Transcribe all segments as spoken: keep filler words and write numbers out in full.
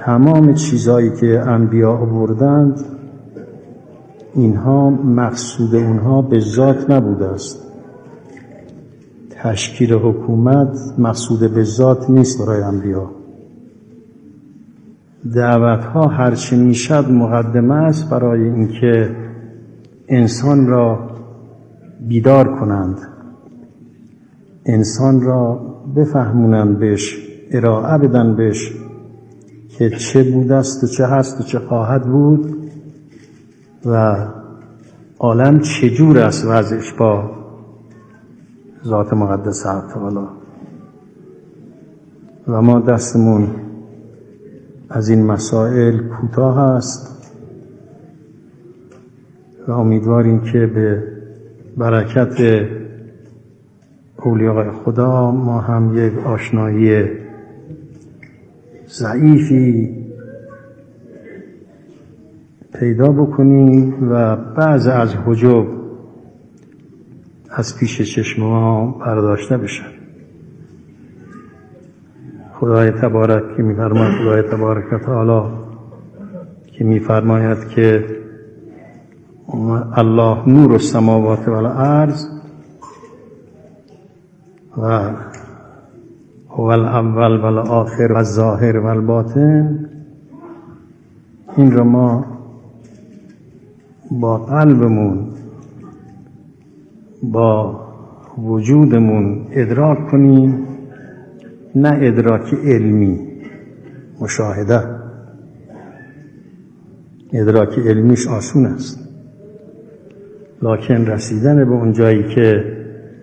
تمام چیزایی که انبیا آوردند اینها مقصود اونها به ذات نبوده است. تشکیل حکومت مقصود به ذات نیست برای انبیا. دعوتها هرچی میشد مقدمه است برای اینکه انسان را بیدار کنند، انسان را بفهمونند، بهش ارائه بدن بهش که چه بوده است و چه هست و چه خواهد بود و عالم چجور است وضعش با ذات مقدس تعالی. و ما دستمون از این مسائل کوتاه است و امیدواریم که به برکت اولیاء خدا ما هم یک آشنایی ضعیفی پیدا بکنیم و بعض از حجب از پیش چشم ما برداشته بشن. خدای تبارک که می‌فرماید، خدای تبارک و تعالی که می‌فرماید که الله نور السماوات و الارض و هو الاول و الاخر و الظاهر و الباطن، این را ما با قلبمون با وجودمون ادراک کنیم، نه ادراک علمی مشاهده. ادراک علمیش آسون است، لکن رسیدن به اون جایی که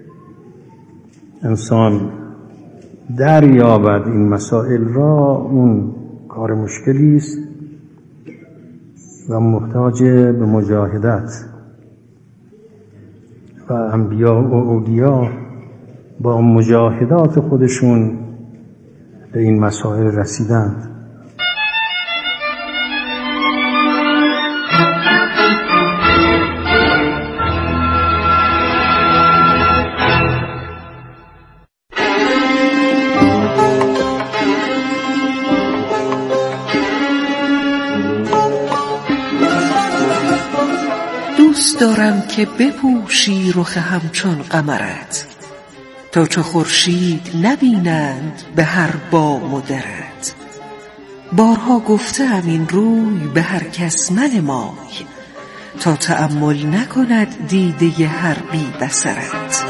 انسان دریابد این مسائل را، اون کار مشکلی است و محتاج به مجاهدت. و انبیا و اولیا با مجاهدات خودشون به این مسائل رسیدند. دوست دارم که بپوشی رخ همچون قمرت، تا چو خورشید نبینند به هر بام و درت. بارها گفتم این روی به هر کس منمای، تا تأمل نکند دیده هر بی بصرت.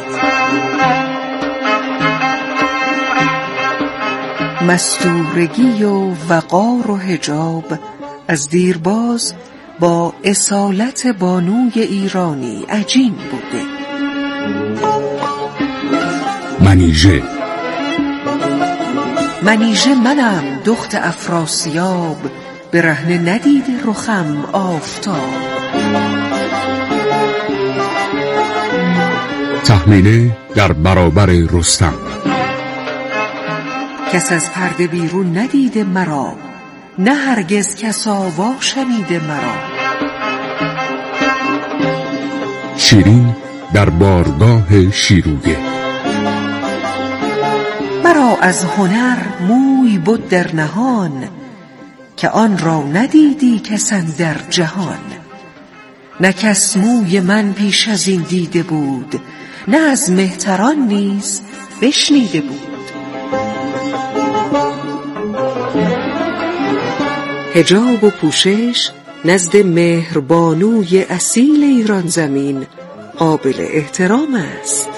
مستورگی و وقار و حجاب از دیرباز با اصالت بانوی ایرانی عجین بوده. منیژه منیژه منم دخت افراسیاب، به رهنه ندید رخم آفتاب. تحمیله در برابر رستم. کس از پرده بیرون ندیده مرا، نه هرگز کس آوا شنیده مرا. شیرین در بارگاه شیروده. مرا از هنر موی بود در نهان، که آن را ندیدی کس اندر جهان. نه کس موی من پیش از این دیده بود، نه از مهتران نیز بشنیده بود. حجاب و پوشش نزد مهربانوی اصیل ایران زمین قابل احترام است.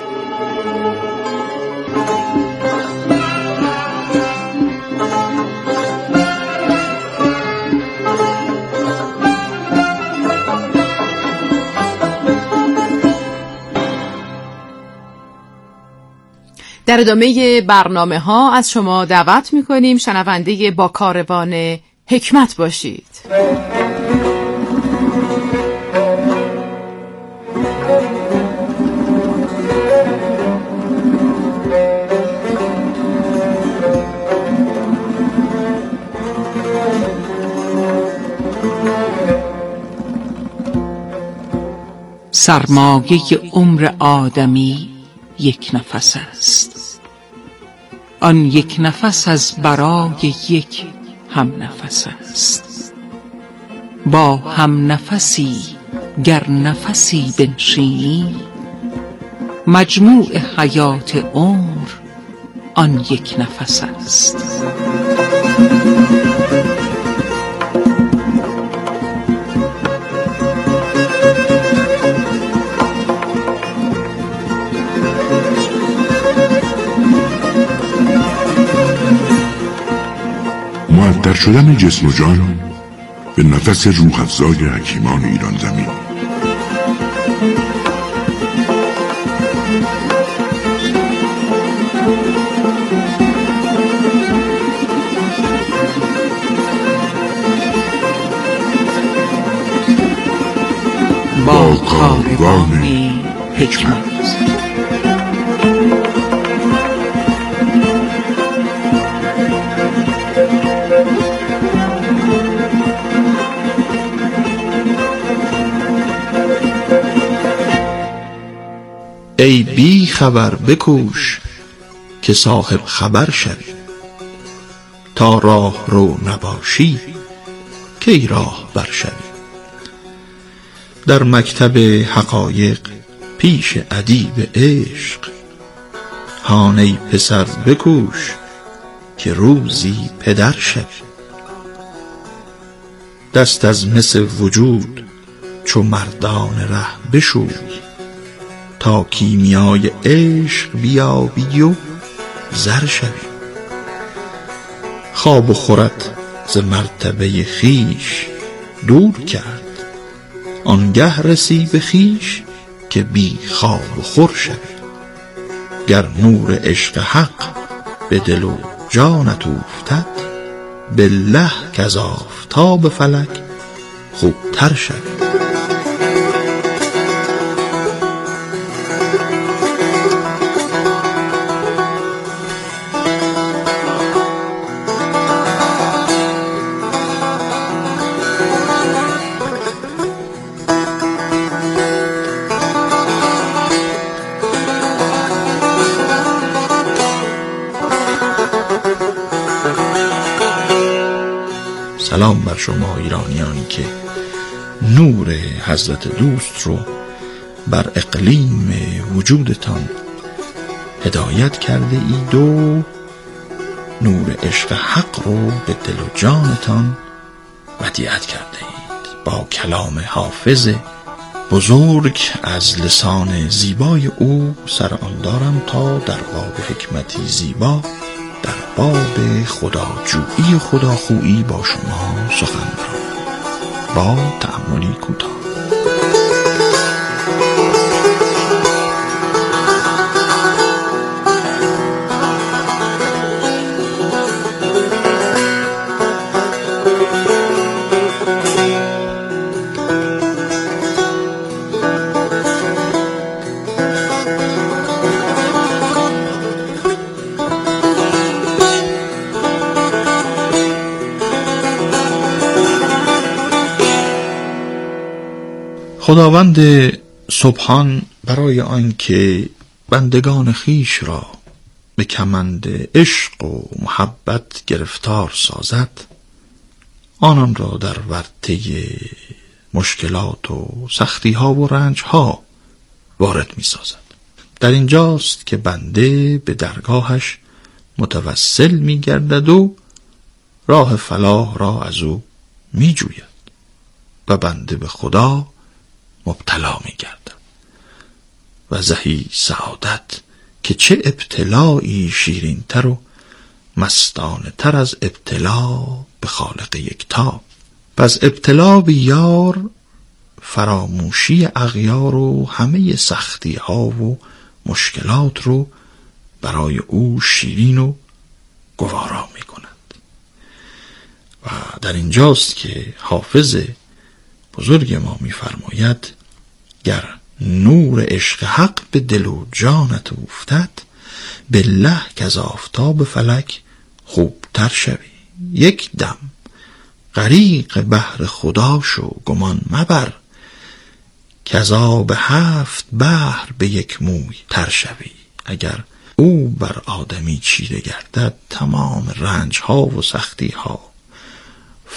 در ادامه برنامه ها از شما دعوت می‌کنیم شنونده با کاروان حکمت باشید. سرمایه عمر آدمی یک نفس است، آن یک نفس از برای یک هم نفس است. با هم نفسی گر نفسی بنشینی، مجموع حیات عمر آن یک نفس است. معطر شدن جسم و جان به نفس روح افزای حکیمان ایران زمین. با کاروان حکمت. ای بی خبر بکوش که صاحب خبر شوی، تا راه رو نباشی کی راه بر شوی. در مکتب حقایق پیش ادیب عشق، هان ای پسر بکوش که روزی پدر شوی. دست از مس وجود چو مردان ره بشوی، تا کیمیای عشق بیابی و زر شوی. خواب و خورت ز مرتبه خویش دور کرد، آنگه رسی به خویش که بی خواب و خور شوی. گر نور عشق حق به دل و جانت اوفتد، بالله کز آفتاب فلک خوبتر شوی. سلام بر شما ایرانیانی که نور حضرت دوست رو بر اقلیم وجودتان هدایت کرده اید و نور عشق حق رو به دل و جانتان ودیعت کرده اید. با کلام حافظ بزرگ از لسان زیبای او سر آن دارم تا در باب حکمتی زیبا، در باب خداجویی و خداخویی با شما سخن برم با تأملی کوتاه. خداوند سبحان برای آنکه بندگان خیش را به کمند عشق و محبت گرفتار سازد، آنان را در ورطه مشکلات و سختی ها و رنج ها وارد می سازد. در اینجاست که بنده به درگاهش متوسل می گردد و راه فلاح را از او می جوید و بنده به خدا مبتلا می گردد. و زهی سعادت که چه ابتلایی شیرین تر و مستانه تر از ابتلا به خالق یکتا. پس ابتلا به یار فراموشی اغیار و همه سختی ها و مشکلات رو برای او شیرین و گوارا می کند. و در اینجاست که حافظ بزرگ ما می فرماید گر نور عشق حق به دل و جانت افتد، بالله که از آفتاب فلک خوبتر شوی. یک دم غریق بحر خدا شو گمان مبر، که از آب هفت بحر به یک موی تر شوی. اگر او بر آدمی چیره گردد، تمام رنج ها و سختی ها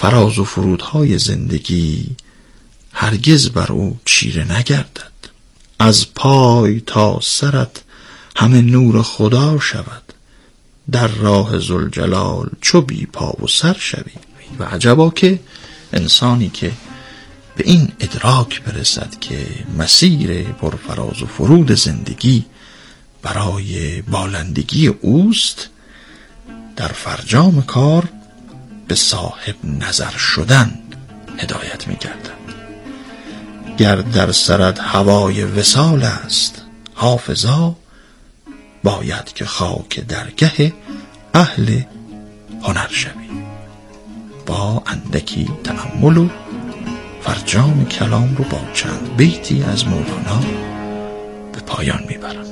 فراز و فرودهای زندگی هرگز بر او چیره نگردد. از پای تا سرت همه نور خدا شود، در راه ذوالجلال چو بی پا و سر شوی. و عجبا که انسانی که به این ادراک برسد که مسیر پرفراز و فرود زندگی برای بالندگی اوست، در فرجام کار به صاحب نظر شدن هدایت می گردد. گر در سرت هوای وصال است حافظا، باید که خاک درگه اهل هنر شوی. با اندکی تأمل و فرجام کلام رو با چند بیتی از مولانا به پایان میبرم.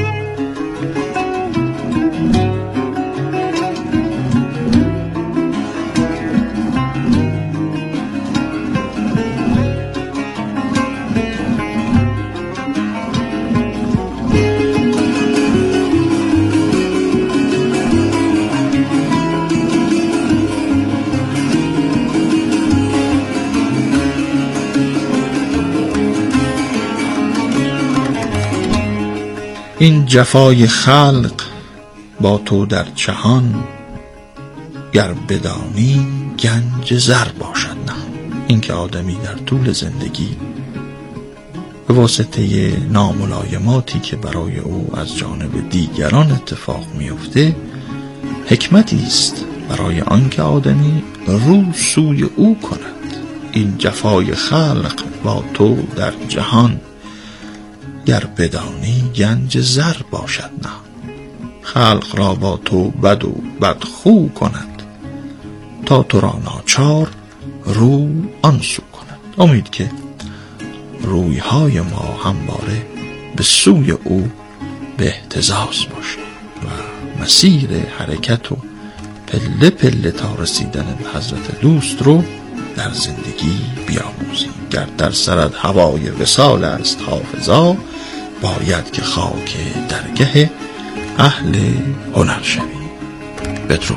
این جفای خلق با تو در جهان، گر بدانی گنج زر باشد نه. این که آدمی در طول زندگی به واسطه ناملایماتی که برای او از جانب دیگران اتفاق میفته، حکمتی است برای آنکه آدمی رو سوی او کند. این جفای خلق با تو در جهان، گر بدانی گنج زر باشد نه. خلق را با تو بد و بدخو کند، تا تو را ناچار رو آنسو کند. امید که رویهای ما همواره به سوی او به اهتزاز باشه و مسیر حرکت و پله پله تا رسیدن به حضرت دوست رو در زندگی بیاموزیم. گر در سرت هوای وصال است حافظا، باید که خاک درگه اهل هنر شوی. بدرود.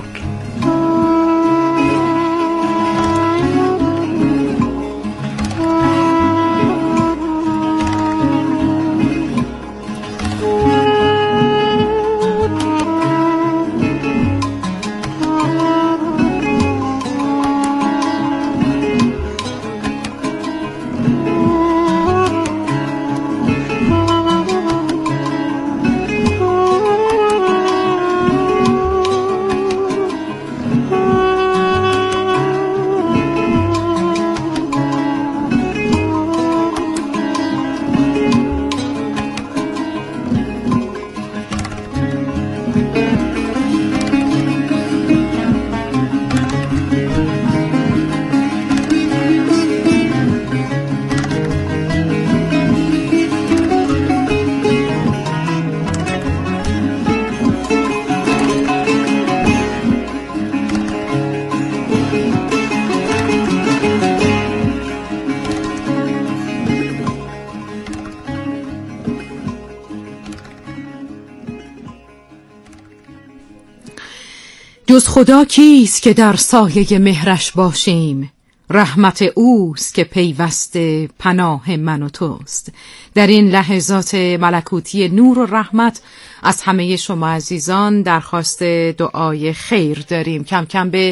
جز خدا کیست که در سایه مهرش باشیم؟ رحمت اوست که پیوسته پناه من و توست. در این لحظات ملکوتی نور و رحمت از همه شما عزیزان درخواست دعای خیر داریم. کم کم به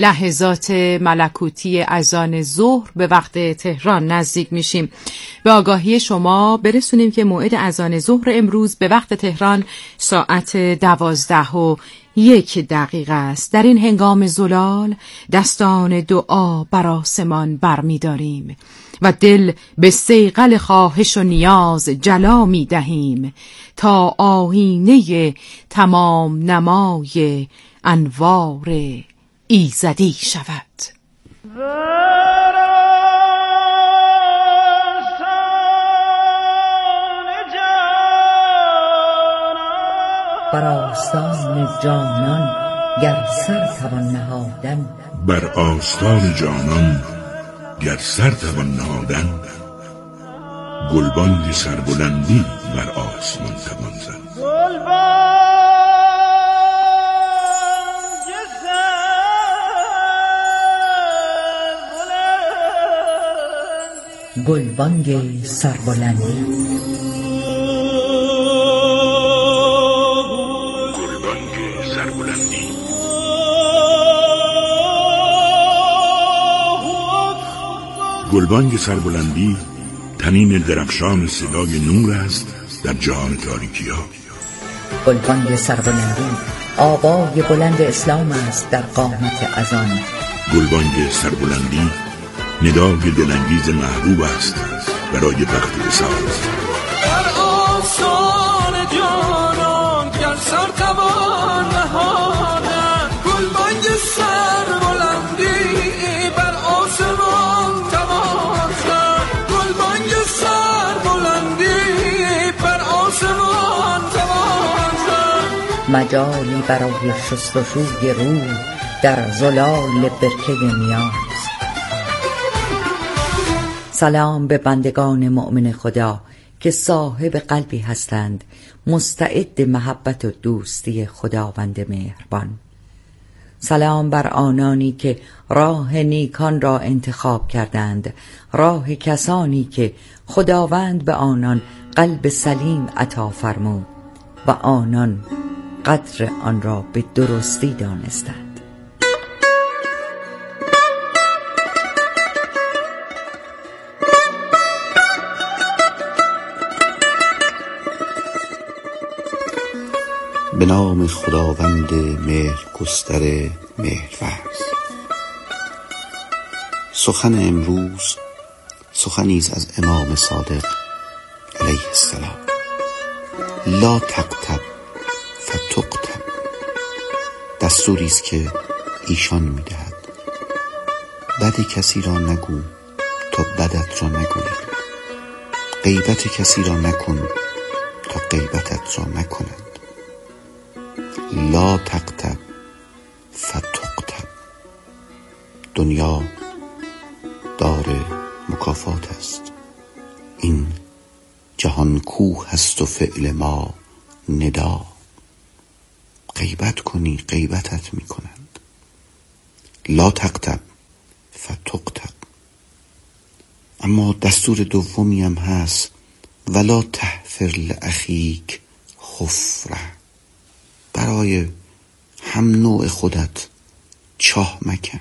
لحظات ملکوتی اذان ظهر به وقت تهران نزدیک میشیم. به آگاهی شما برسونیم که موعد اذان ظهر امروز به وقت تهران ساعت دوازده و یک دقیقه است. در این هنگام زلال دستان دعا بر آسمان برمی داریم و دل به صیقل خواهش و نیاز جلا می دهیم تا آیینه تمام نمای انوار ایزدی شود. بر آستان جانان گر سر توان نهادن، بر آستان جانان گر سر توان نهادن، گلبانگ سربلندی بر آسمان توان زد. گلبانگ سربلندی. گلبانگ سربلندی گلبانگ سربلندی تنین درخشان صدای نور است در جهان تاریکی ها. گلبانگ سربلندی آوای بلند اسلام است در قامت اذان. گلبانگ سربلندی ندای دلانگیز محبوب است برای وقت وصال. در آسان جانان گر سر توان نهادن، گلبانگ سربلندی بر آسمان توان زد. گلبانگ سربلندی بر آسمان توان زد. مجالی برای شستشوی روح در زلال برکه نیاز. سلام به بندگان مؤمن خدا که صاحب قلبی هستند مستعد محبت و دوستی خداوند مهربان. سلام بر آنانی که راه نیکان را انتخاب کردند، راه کسانی که خداوند به آنان قلب سلیم عطا فرمود و آنان قدر آن را به درستی دانستند. به نام خداوند مهرگستر مهرورز. سخن امروز سخنی است از امام صادق علیه السلام. لا تغتب فتغتب. دستوری است که ایشان میدهد بد کسی را نگو تا بدت را نگویی، غیبت کسی را نکن تا غیبتت را نکنند. لا تغتب فتغتب. دنیا دار مکافات است، این جهان کوه است و فعل ما ندا. غیبت کنی غیبتت می کنند. لا تغتب فتغتب. اما دستور دومی هم هست، ولا تحفر لاخیک حفره. برای هم نوع خودت چاه مکن،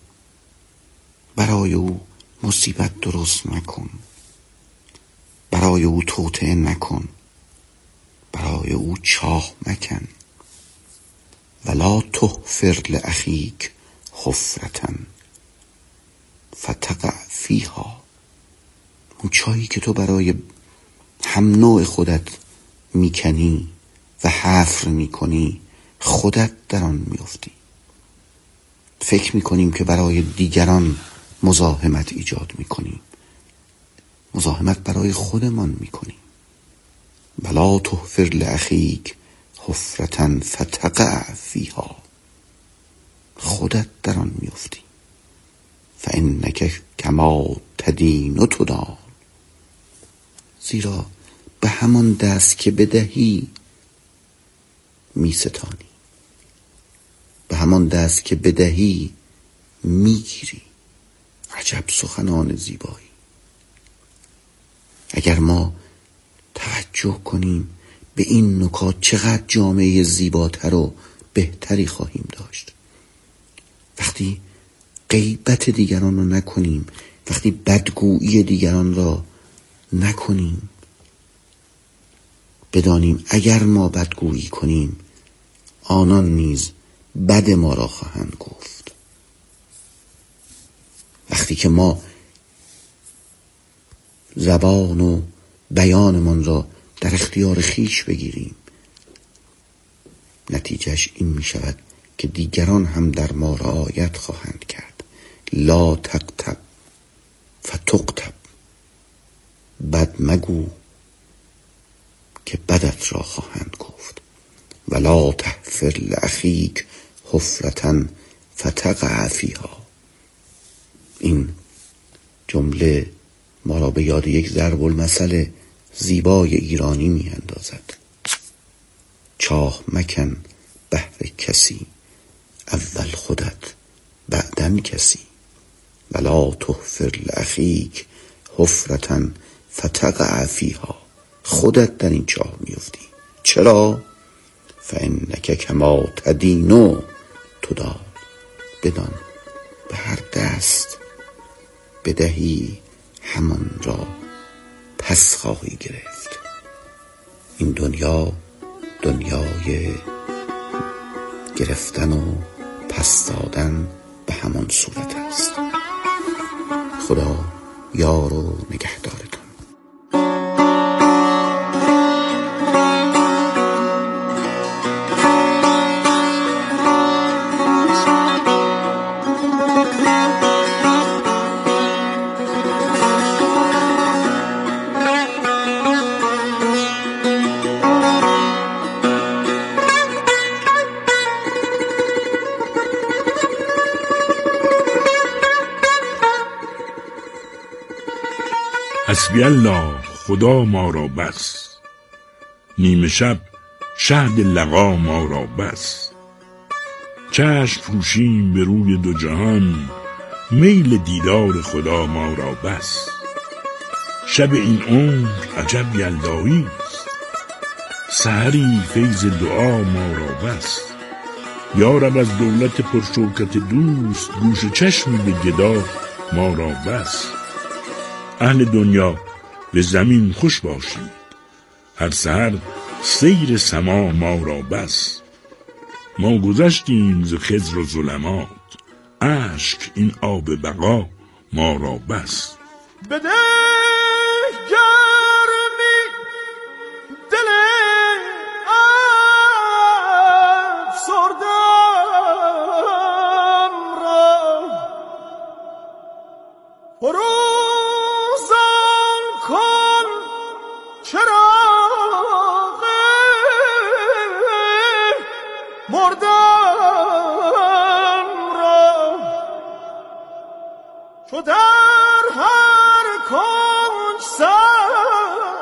برای او مصیبت درست مکن، برای او توطئه نکن، برای او چاه مکن. ولا تحفر لاخیک حفرة فتقع فیها. اون چاهی که تو برای هم نوع خودت میکنی و حفر میکنی، خودت در آن میافتی. فکر میکنیم که برای دیگران مزاحمت ایجاد میکنیم، مزاحمت برای خودمان میکنیم. ولا تحفر لاخیک حفرة فتقع فیها. خودت در آن میافتی. فانک کما تدین تدان. زیرا به همان دست که بدهی می ستانی، به همان دست که بدهی می گیری. عجب سخنان زیبایی. اگر ما توجه کنیم به این نکات، چقدر جامعه زیباتر و بهتری خواهیم داشت. وقتی غیبت دیگران را نکنیم، وقتی بدگویی دیگران را نکنیم، بدانیم اگر ما بدگویی کنیم آنان نیز بد ما را خواهند گفت. وقتی که ما زبان و بیانمان را در اختیار خیش بگیریم، نتیجهش این می شود که دیگران هم در ما رعایت خواهند کرد. لا تغتب فتغتب. بد مگو که بدت را خواهند گفت. ولا تحفر لاخیک حفرة فتقع فیها. این جمله ما را به یاد یک ضرب المثل زیبای ایرانی می اندازد. چاه مکن بهر کسی، اول خودت بعدن کسی. ولا تحفر لاخیک حفرة فتقع فیها، خودت در این چاه میفتی. چرا؟ فانک کما تدین تدان، بدان به هر دست بدهی همان را پس خواهی گرفت. این دنیا دنیای گرفتن و پس دادن به همان صورت است. خدا یار و نگهدارتون. حسبی الله خدا ما را بس، نیمه شب شهد لقا ما را بس. چشم فروشیم به روی دو جهان، میل دیدار خدا ما را بس. شب این عمر عجب یلدایی است، سحری فیض دعا ما را بس. یا رب از دولت پرشوکت دوست، گوش چشمی به گدا ما را بس. اهل دنیا به زمین خوش باشید، هر سحر سیر سما ما را بس. ما گذشتیم ز خضر و ظلمات، اشک این آب بقا ما را بس. بده گرمی دل افسردم را، فروزان کن چراغ مردم را. چو در هر کنج سر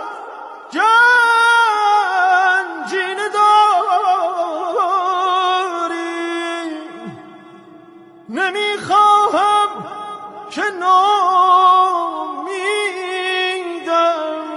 گنجینه داری، نمیخواهم که نامیدم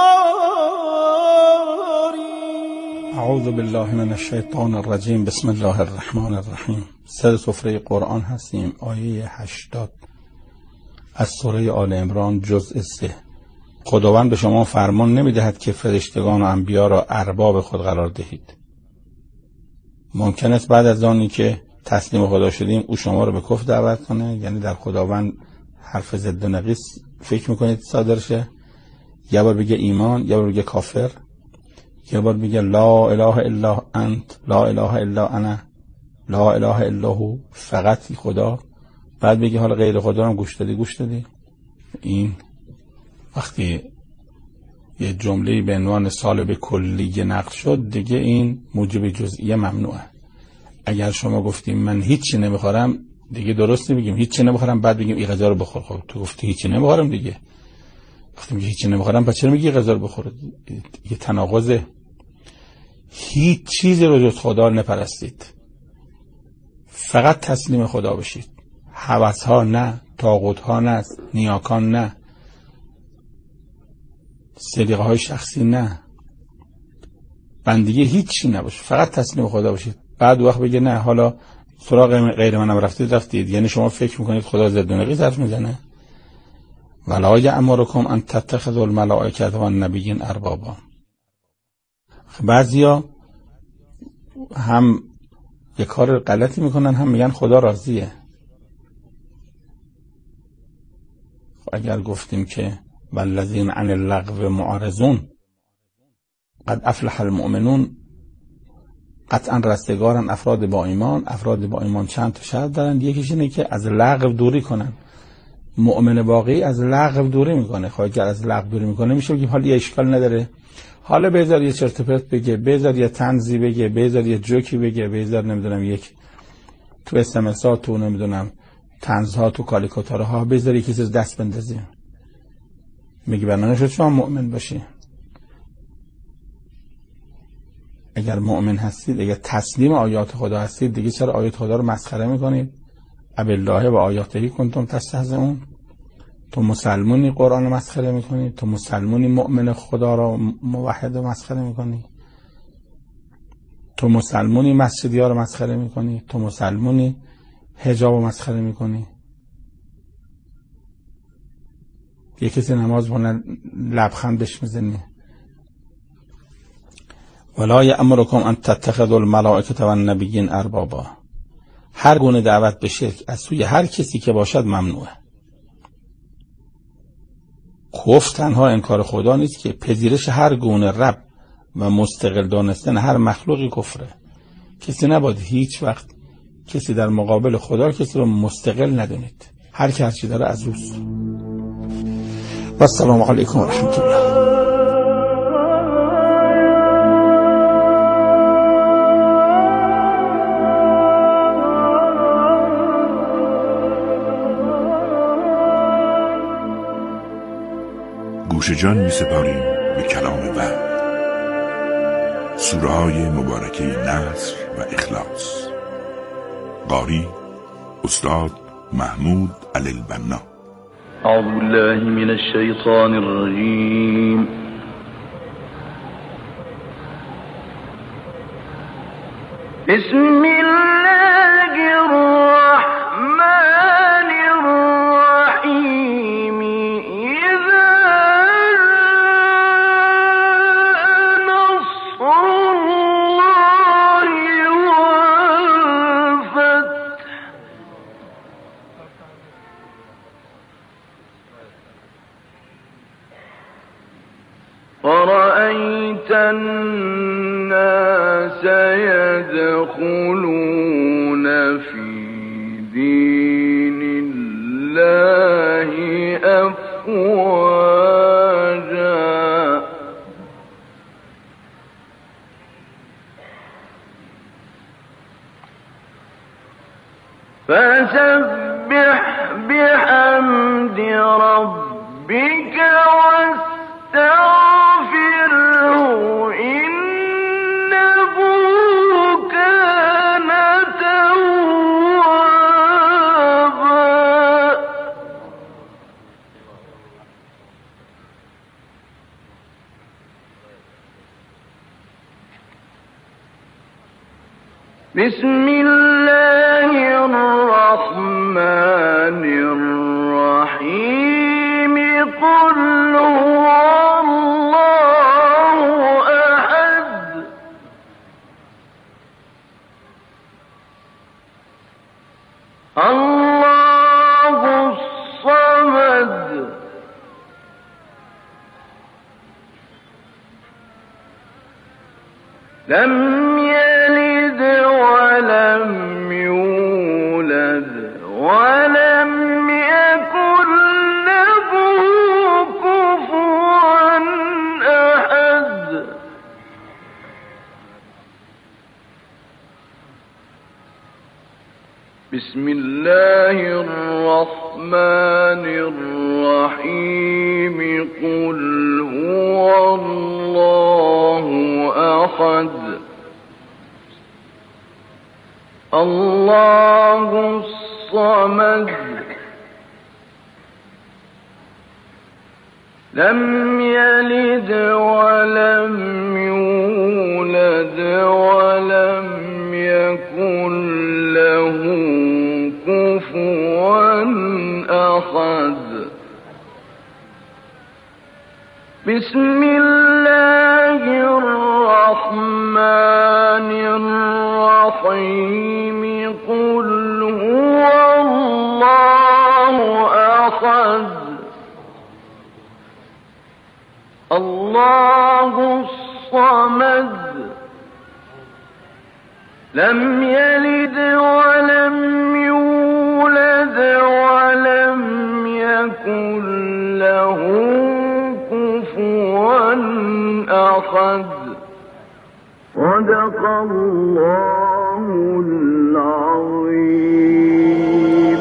گذاری. اعوذ بالله من الشیطان الرجیم. بسم الله الرحمن الرحیم. سر سفره قرآن هستیم. آیه هشتاد از سوره آل عمران جزء سه. خداوند به شما فرمان نمیدهد که فرشتگان و انبیا را ارباب خود قرار دهید. ممکن است بعد از آنی که تسلیم خدا شدیم او شما رو به کفر دعوت کنه، یعنی در خداوند حرف ضد و نقیص فکر میکنید صادر شه. یه بار بگه ایمان، یه بار بگه کافر، یه بار بگه لا اله الا انت، لا اله الا انا، لا اله الا هو، فقط خدا. بعد بگه حالا غیر خدا هم گوش دادی گوش دادی. این وقتی یه جمله به عنوان سالب کلی نقل شد دیگه این موجب جزئیه ممنوعه. اگر شما گفتیم من هیچی نمیخورم دیگه درست نمیگیم هیچی نمیخورم بعد بگیم این غذا رو بخور. خب تو گفتی هیچی نمیخورم دیگه، وقتی میگی هیچی نمیخورم پس چرا میگی غذا رو بخور؟ یه تناقضه. هیچ چیزی رو جز خدا نپرستید، فقط تسلیم خدا بشید. هوس ها نه، طاغوت ها نه، نیاکان نه، صدیقه های شخصی نه، بندگی هیچی نباشه، فقط تسلیم خدا باشید. بعد وقت بگه نه حالا سراغ غیر منم رفتید رفتید، یعنی شما فکر میکنید خدا ضد و نقیض حرف میزنه. ولا یأمرکم ان تتخذوا الملائکه والنبیین اربابا. بعضیا هم یه کار غلطی میکنن هم میگن خدا راضیه. اگر گفتیم که والذین عن اللغو معرضون قد افلح المؤمنون، قطعا رستگارن افراد با ایمان. افراد با ایمان چند تا شرط دارن، یکیش اینه که از لغو دوری کنن. مؤمن واقعی از لغو دوری میکنه. خب اگر از لغو دوری میکنه میشه بگیم حالا یه اشکال نداره، حالا بذار یه چرت و پرت بگه، بذار یه طنزی بگه، بذار یه جوکی بگه، بذار نمیدونم یک تو اس ام اس ها تو نمیدونم طنزها تو کاریکاتورها بذار یکی چیز دست بندازیم. میگه بنانه شد شما مؤمن باشی. اگر مؤمن هستید، اگر تسلیم آیات خدا هستید، دیگه چرا آیات خدا رو مسخره میکنید؟ ابالله و آیاته کنتم تستهزئون. تو مسلمونی قرآن رو مسخره میکنی؟ تو مسلمونی مؤمن خدا رو موحد رو مسخره میکنی؟ تو مسلمونی مسجدی ها رو مسخره میکنی؟ تو مسلمونی حجاب رو مسخره میکنی؟ یه کسی نماز بونه لبخند بهش میزنی. ولا یأمرکم ان تتخذوا الملائکه والنبیین اربابا. هر گونه دعوت به شرک از سوی هر کسی که باشد ممنوعه. کفر تنها انکار خدا نیست که پذیرش هر گونه رب و مستقل دانستن هر مخلوقی کفره. کسی نباید هیچ وقت کسی در مقابل خدا کسی رو مستقل ندونید. هر کی هر چی داره از اوست. و السلام علیکم و رحمت الله. گوش جان می سپاریم به کلام وحی، سوره های مبارکه نصر و اخلاص. قاری استاد محمود علی البنا. اعوذ بالله من الشیطان الرجیم. بسم الله الرحمن الرحیم. ورأيت الناس يدخلون في دين الله أفواجا فسبح بحمد ربك واستغفره إنه كان توابا. بسم الله الرحمن الرحيم. قل هو الله أحد الله الصمد لم يلد ولم يولد ولم يكن له كفوا أحد. بسم الله الرحمن الرحيم. قل هو الله أحد الله الصمد لم يلد ولم يولد ولم يكن له كفوا أحد. بسم الله الرحمن الرحيم. قل هو الله أحد الله الصمد لم يلد ولم يولد ولم يكن له كفوا أحد. صدق الله العظيم.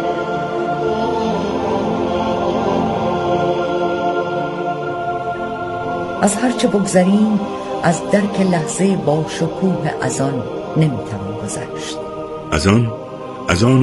از هرچه بگذریم از درک لحظه با شکوه از آن نمیتوان گذشت. از آن از آن